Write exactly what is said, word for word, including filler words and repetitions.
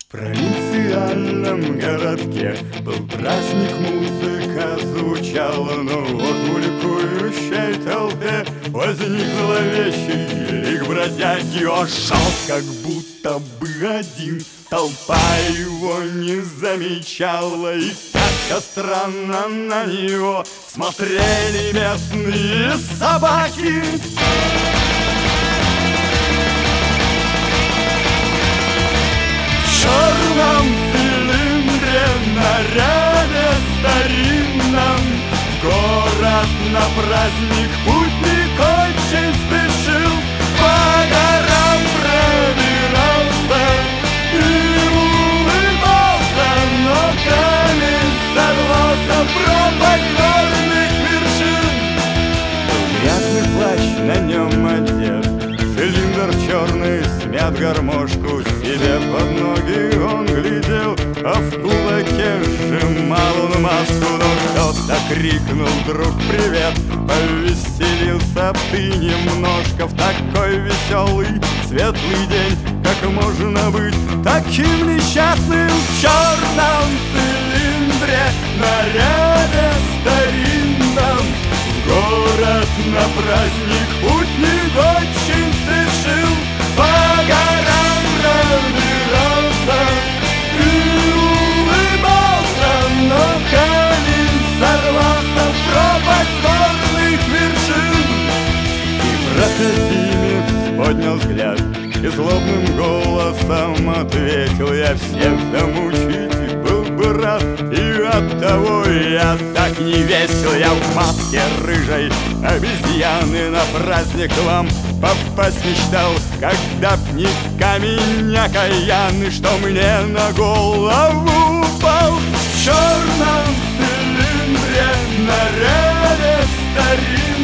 В провинциальном городке был праздник, музыка звучала, но вот в ликующей толпе возник зловещий лик бродяги. Он шел как будто бы один, толпа его не замечала, и как-то странно на него смотрели местные собаки. В черном цилиндре, наряде старинном, в город на праздник путник очень спешил. По горам пробирался и улыбался, но камень сорвался в пропасть горных вершин. Был грязный плащ, на нем одет, цилиндр черный, смят гармошку себе под ноги он глядел, а в кулаке сжимал он маску. Но кто-то крикнул: друг, привет! Повеселился б ты немножко в такой веселый, светлый день. Как можно быть таким несчастным? В черном цилиндре, наряде старинном, в город на праздник путник очень спешил. По горам пробирался и улыбался, но камень сорвался в пропасть горных вершин. И проходимец поднял взгляд и злобным голосом ответил: я всех замучить был бы рад, и оттого я так не весел. Я в маске рыжей обезьяны на праздник к вам попасть мечтал, когда б не камень окаянный, что мне на голову упал. В черном цилиндре, наряде старинном,